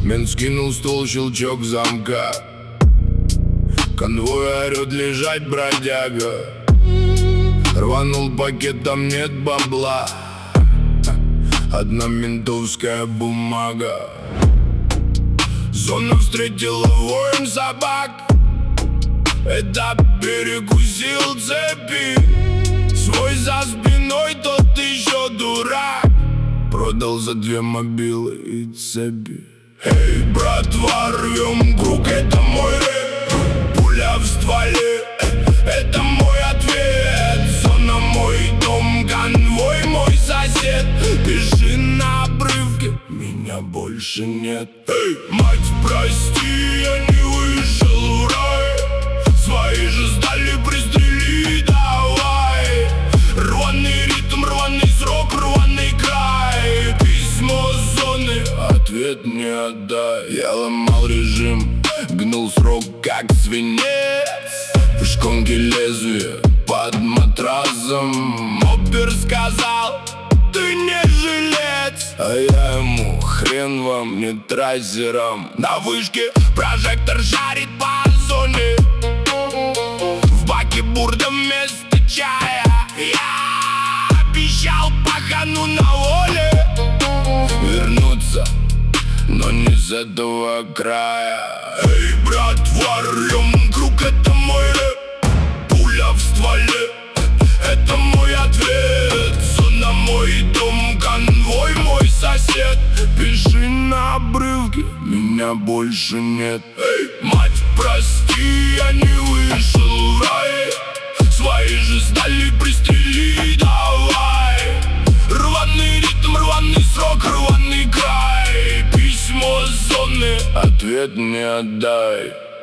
Мент скинул стол, щелчок замка. Конвой орёт, лежать, бродяга. Рванул пакет, там нет бабла. Одна ментовская бумага. Зона встретила воем собак. Этап перекусил цепи. Свой за спиной, тот еще дурак. Продал за 2 мобилы и цепи. Эй, братва, рвем круг, это мой рэп. Пуля в стволе, это мой ответ. Зона мой дом, конвой мой сосед. Пиши на обрывке, меня больше нет. Эй, мать, прости, я не вышел в рай. Свои же сдали, пристрели, давай. Рваный ритм, рваный срок, рваный край. Письмо зоны, ответ не отдай. Я ломал режим, гнул срок как свинец. В шконке лезвие под матрасом. Опер сказал, ты не жилец. А я ему, хрен вам, не трассером. На вышке прожектор жарит по зоне. В баке бурда вместо чая. Я обещал пахану на воле вернуться, но не с этого края. Эй, братва, рвем круг, это мой рэп. Пуля в стволе, это мой ответ. Зона мой дом, конвой мой сосед. Пиши на обрывке, меня больше нет. Эй, мать, прости, я не вышел в рай. Свои же сдали, пристрели, давай. Рваный ритм, рваный срок, рваный край. Письмо зоны, ответ не отдай.